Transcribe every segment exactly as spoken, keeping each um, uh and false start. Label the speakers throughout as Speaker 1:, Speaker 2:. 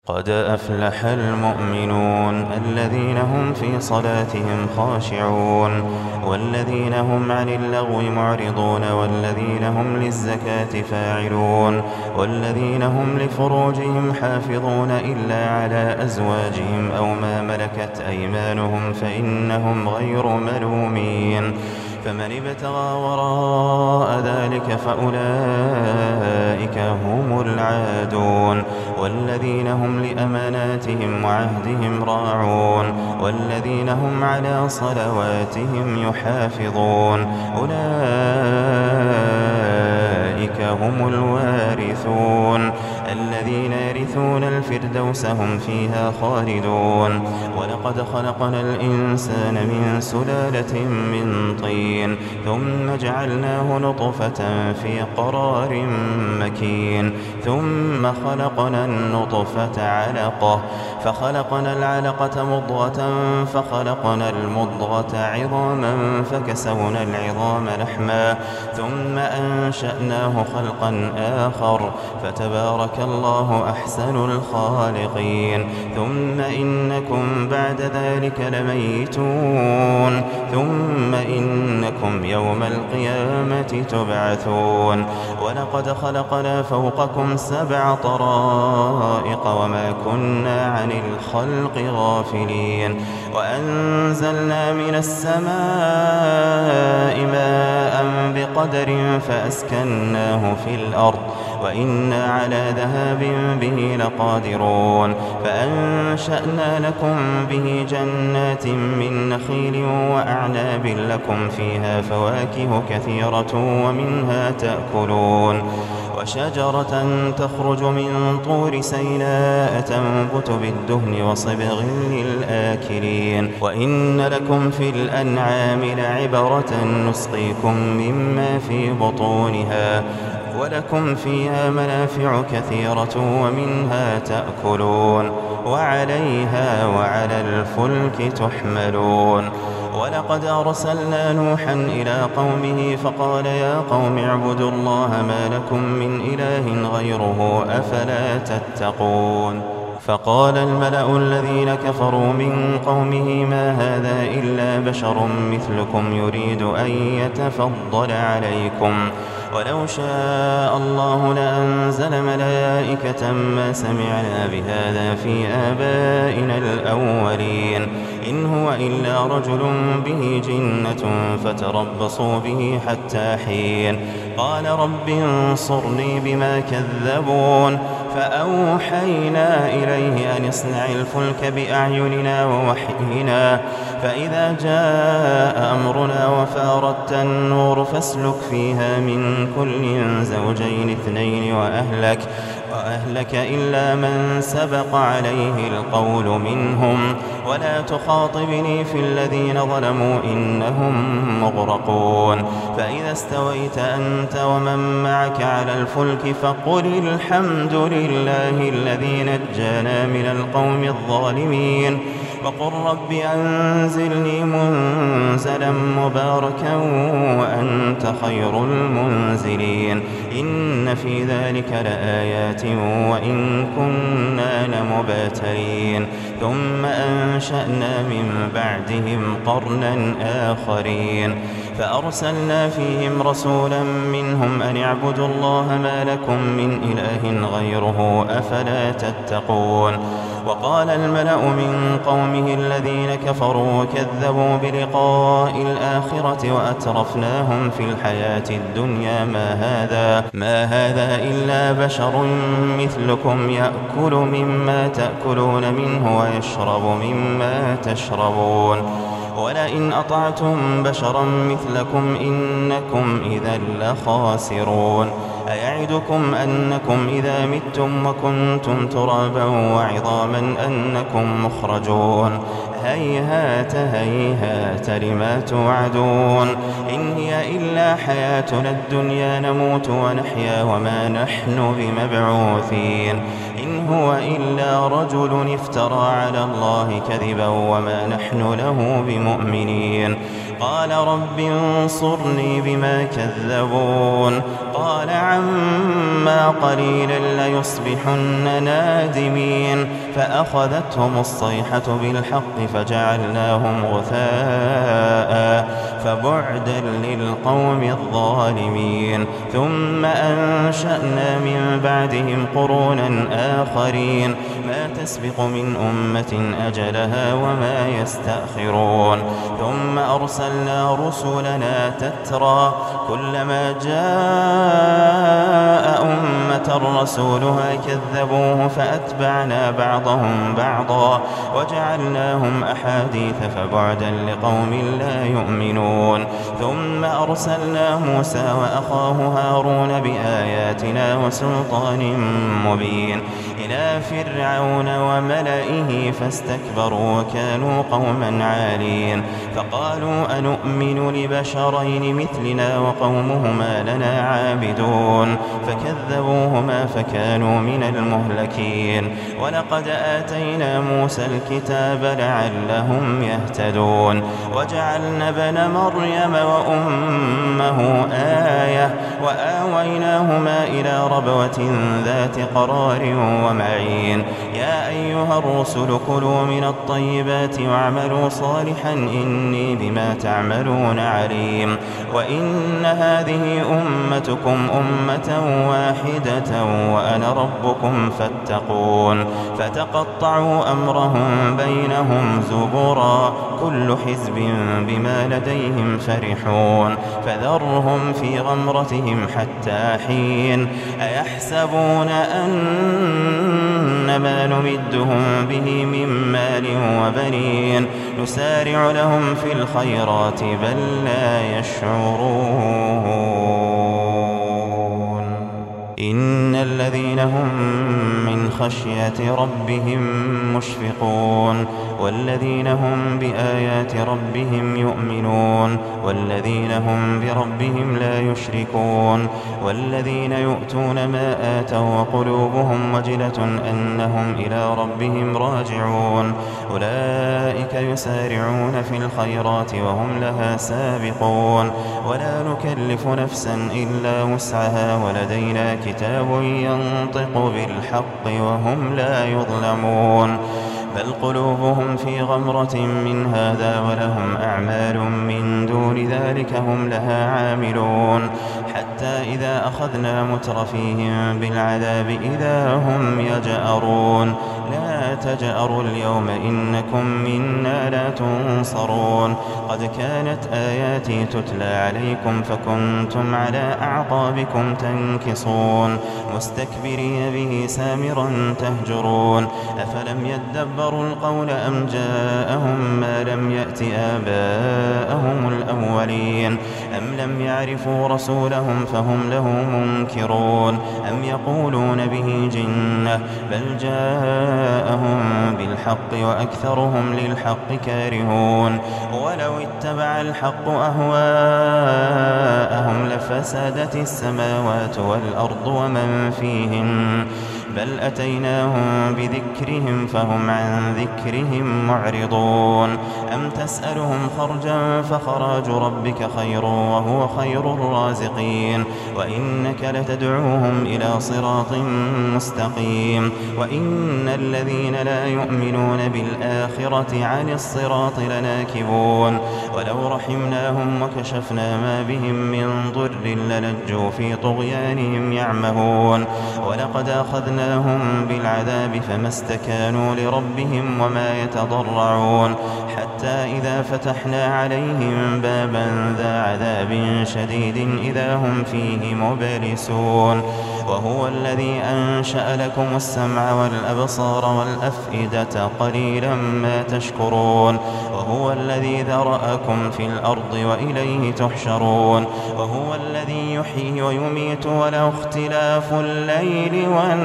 Speaker 1: قد أفلح المؤمنون الذين هم في صلاتهم خاشعون والذين هم عن اللغو معرضون والذين هم للزكاة فاعلون والذين هم لفروجهم حافظون إلا على أزواجهم أو ما ملكت أيمانهم فإنهم غير ملومين فمن ابتغى وراء ذلك فأولئك هم العادون والذين هم لأماناتهم وعهدهم راعون والذين هم على صلواتهم يحافظون أولئك هم الوارثون الذين يرثون الفردوس هم فيها خالدون ولقد خلقنا الإنسان من سلالة من طين ثم جعلناه نطفة في قرار مكين ثم خلقنا النطفة علقة فخلقنا العلقة مضغة فخلقنا المضغة عظاما فكسونا العظام لحما ثم أنشأناه خلقا آخر فتبارك الله أحسن الخالقين ثم إنكم بعد ذلك لميتون ثم إنكم يوم القيامة تبعثون ولقد خلقنا فوقكم سبع طرائق وما كنا عن الخلق غافلين وأنزلنا من السماء ماء بقدر فأسكناه في الأرض وإنا على ذهاب به لقادرون فأنشأنا لكم به جنات من نخيل وأعناب لكم فيها فواكه كثيرة ومنها تأكلون وشجرة تخرج من طور سيناء تنبت بالدهن وصبغ للآكلين وإن لكم في الأنعام لعبرة نسقيكم مما في بطونها ولكم فيها منافع كثيرة ومنها تأكلون وعليها وعلى الفلك تحملون ولقد أرسلنا نوحا إلى قومه فقال يا قوم اعبدوا الله ما لكم من إله غيره أفلا تتقون فقال الملأ الذين كفروا من قومه ما هذا إلا بشر مثلكم يريد أن يتفضل عليكم ولو شاء الله لأنزل ملائكة ما سمعنا بهذا في آبائنا الأولين إن هو إلا رجل به جنة فتربصوا به حتى حين قال رب انصرني بما كذبون فأوحينا إليه أن اصنع الفلك بأعيننا ووحينا فإذا جاء أمرنا وفاردت النور فاسلك فيها من كل زوجين اثنين وأهلك وأهلك إلا من سبق عليه القول منهم ولا تخاطبني في الذين ظلموا إنهم مغرقون فإذا استويت أنت ومن معك على الفلك فقل الحمد لله الذي نجانا من القوم الظالمين وقل رب أنزلني منزلا مباركا وأنت خير المنزلين إن في ذلك لآيات وإن كنا لمبتلين ثم أنشأنا من بعدهم قرنا آخرين فأرسلنا فيهم رسولا منهم أن اعبدوا الله ما لكم من إله غيره أفلا تتقون وقال الملأ من قومه الذين كفروا وكذبوا بلقاء الآخرة وأترفناهم في الحياة الدنيا ما هذا ما هذا إلا بشر مثلكم يأكل مما تأكلون منه ويشرب مما تشربون ولئن أطعتم بشرا مثلكم إنكم إذا لخاسرون أيعدكم أنكم إذا متم وكنتم ترابا وعظاما أنكم مخرجون هيهات هيهات لما توعدون إن هي إلا حياتنا الدنيا نموت ونحيا وما نحن بمبعوثين إن هو إلا رجل افترى على الله كذبا وما نحن له بمؤمنين قال رب انصرني بما كذبون قال عما قليل ليصبحن نادمين فأخذتهم الصيحة بالحق فجعلناهم غثاء فبعدا للقوم الظالمين ثم أنشأنا من بعدهم قرونا آخرين ما تسبق من أمة أجلها وما يستأخرون ثم أرسلنا رسلنا تترى كلما جاء أمة رسولها كذبوه فأتبعنا بعضهم بعضا وجعلناهم أحاديث فبعدا لقوم لا يؤمنون ثم أرسلنا موسى وأخاه هارون بآياتنا وسلطان مبين إلى فرعون وملئه فاستكبروا وكانوا قوما عالين فقالوا أنؤمن لبشرين مثلنا وقومهما لنا عابدون فكذبوهما فكانوا من المهلكين ولقد آتينا موسى الكتاب لعلهم يهتدون وجعلنا ابن مريم وأمه آية وآويناهما إلى ربوة ذات قرار ومعين يا أيها الرسل كلوا من الطيبات واعملوا صالحا إني بما تعملون عليم وإن هذه أمتكم أمة واحدة وأنا ربكم فاتقون فتقطعوا أمرهم بينهم زبرا كل حزب بما لديهم فرحون فذرهم في غمرتهم حتى حين أيحسبون أن ما نمدهم به من مال وبنين نسارع لهم في الخيرات بل لا يشعرون إن الذين هم من خشية ربهم مشفقون والذين هم بآيات ربهم يؤمنون والذين هم بربهم لا يشركون والذين يؤتون ما آتوا وقلوبهم وجلة أنهم إلى ربهم راجعون أولئك يسارعون في الخيرات وهم لها سابقون ولا نكلف نفسا إلا وسعها ولدينا كتاب ينطق بالحق وهم لا يظلمون بل قلوبهم في غمرة من هذا ولهم أعمال من دون ذلك هم لها عاملون حتى إذا أخذنا مترفيهم بالعذاب إذا هم يجأرون لا تجأروا اليوم إنكم منا لا تنصرون قد كانت آياتي تتلى عليكم فكنتم على أعقابكم تنكصون مستكبرين به سامرا تهجرون أفلم يدبروا القول أم جاءهم ما لم يأت آباءهم الأولين أم لم يعرفوا رسولهم فهم له منكرون أم يقولون به جنة بل جاءهم بالحق وأكثرهم للحق كارهون ولو اتبع الحق أهواءهم لفسدت السماوات والأرض ومن فيهن بل أتيناهم بذكرهم فهم عن ذكرهم معرضون أم تسألهم خرجا فخراج ربك خير وهو خير الرازقين وإنك لتدعوهم إلى صراط مستقيم وإن الذين لا يؤمنون بالآخرة عن الصراط لناكبون ولو رحمناهم وكشفنا ما بهم من ضر للجوا في طغيانهم يعمهون ولقد أخذنا هم بالعذاب فما استكانوا لربهم وما يتضرعون حتى إذا فتحنا عليهم بابا ذا عذاب شديد إذا هم فيه مبلسون وهو الذي أنشأ لكم السمع والأبصار والأفئدة قليلا ما تشكرون وهو الذي ذرأكم في الأرض وإليه تحشرون وهو الذي يحيي ويميت وله اختلاف الليل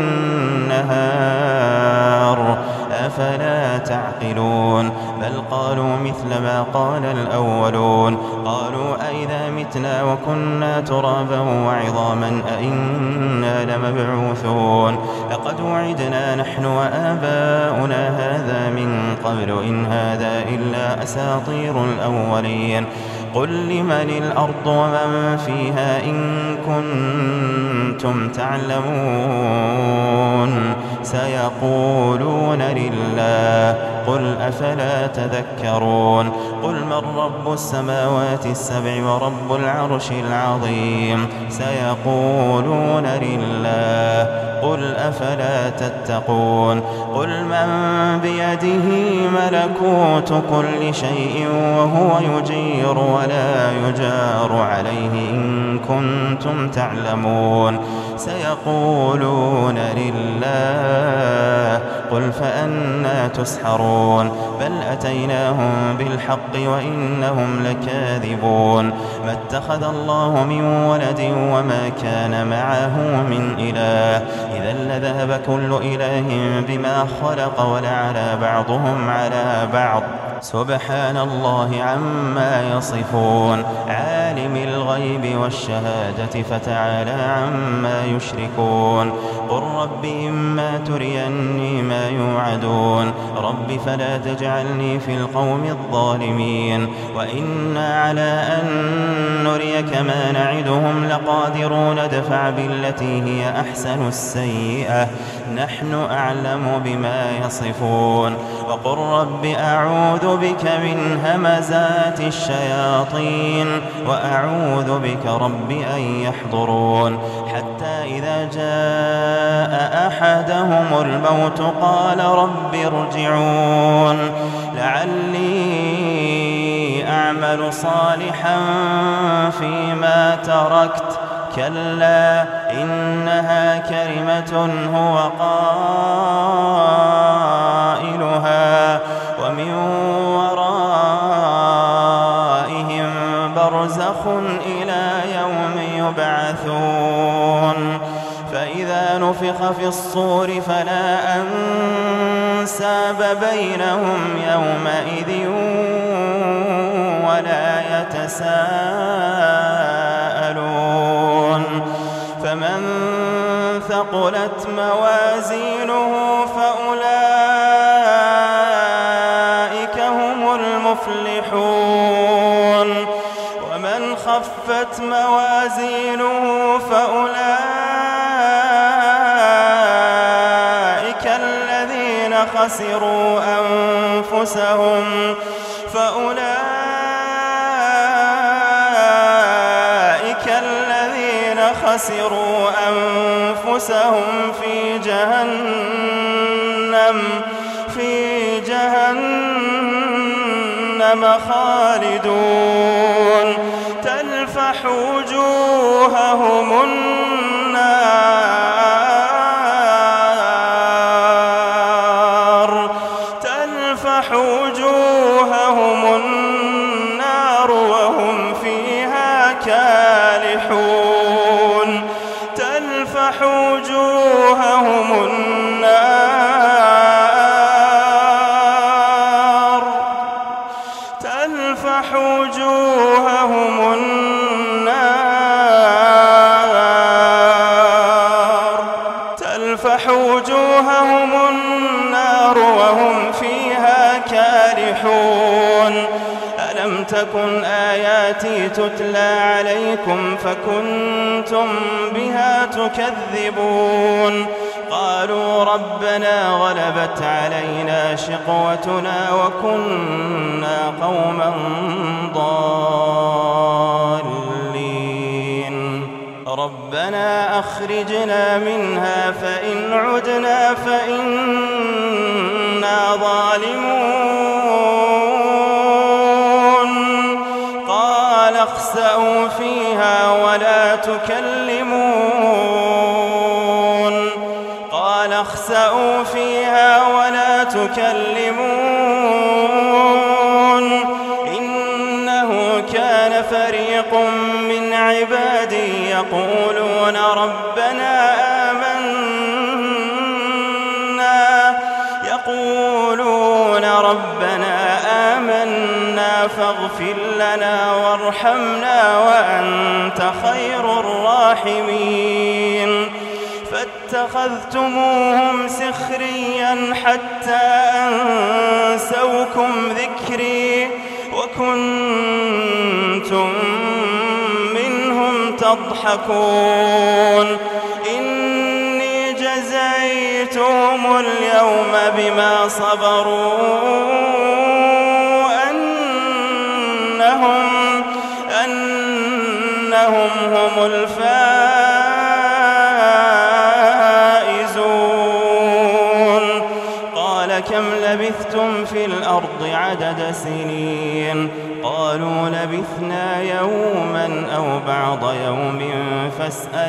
Speaker 1: والنهار أفلا تعقلون بل قالوا مثل ما قال الأولون قالوا أئذا متنا وكنا ترابا وعظاما أئنا لمبعوثون لقد وعدنا نحن وآباؤنا هذا من قبل إن هذا إلا أساطير الأولين قل لمن الأرض ومن فيها إن كنتم تعلمون سيقولون لله قل أفلا تذكرون قل من رب السماوات السبع ورب العرش العظيم سيقولون لله قل أفلا تتقون قل من بيده ملكوت كل شيء وهو يجير ولا يجار عليه إن كنتم تعلمون سيقولون لله قل فأنى تسحرون بل أتيناهم بالحق وإنهم لكاذبون ما اتخذ الله من ولد وما كان معه من إله إذا لذهب كل إله بما خلق ولعلى بعضهم على بعض سبحان الله عما يصفون عالم الغيب والشهادة فتعالى عما يشركون قل رب إما تريني ما يوعدون رب فلا تجعلني في القوم الظالمين وإنا على أن نريك ما نعدهم لقادرون ادفع بالتي هي أحسن السيئة نحن أعلم بما يصفون وقل رب أعوذ بك من همزات الشياطين وأعوذ بك رب أن يحضرون حتى إذا جاء أحدهم الموت قال رب ارجعون لعلي أعمل صالحا فيما تركت كلا إنها كلمة هو قائلها ومن ورائهم برزخ إلى يوم يبعثون فإذا نفخ في الصور فلا أنساب بينهم يومئذ ولا يتساءلون فمن ثقلت موازينه فأولئك هم المفلحون ومن خفت موازينه فأولئك الذين خسروا أنفسهم فأولئك الذين خسروا أنفسهم في جهنم في جهنم خالدون تلفح وجوههم النار تلفح وجوههم النار وهم فيها كالحون تلفح وجوههم النار تلفح وجوههم النار تلفح وجوههم النار وهم فيها كالحون ألم تكن آياتي تتلى عليكم فكنتم بها تكذبون قالوا ربنا غلبت علينا شقوتنا وكنا قوما ضالين ربنا أخرجنا منها فإن عدنا فإنا ظالمون قال اخسئوا فيها ولا تكلمون قال اخسئوا فيها ولا تكلمون إنه كان فريق من عبادي يقولون ربنا آمنا يقولون ربنا آمنا فاغفر لنا وارحمنا وأنت خير الراحمين فاتخذتموهم سخريا حتى أنسوكم ذكري وكنتم كنتم منهم تضحكون إني جزيتهم اليوم بما صبروا أنهم, أنهم هم الفائزون قال كم لبثتم في الأرض عدد سنين قالوا لبثنا يوما أو بعض يوم فاسأل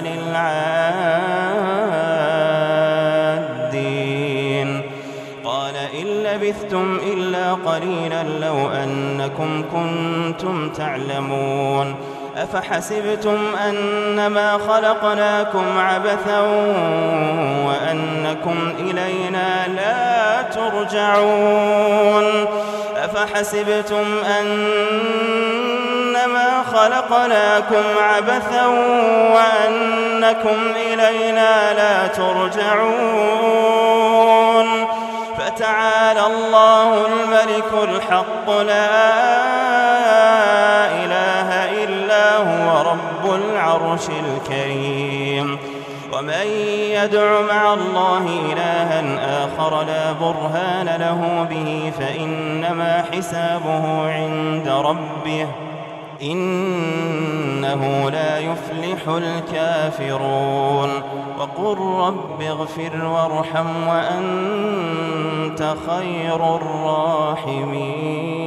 Speaker 1: العادين قال إن لبثتم إلا قليلا لو أنكم كنتم تعلمون أفحسبتم أنما خلقناكم عبثا وأنكم إلينا لا ترجعون أفحسبتم أنما خلقناكم عبثا وأنكم إلينا لا ترجعون فتعالى الله الملك الحق لا إله إلا هو رب العرش الكريم ومن يدع مع الله إلها آخر لا برهان له به فإنما حسابه عند ربه إنه لا يفلح الكافرون وقل رب اغفر وارحم وأنت خير الراحمين.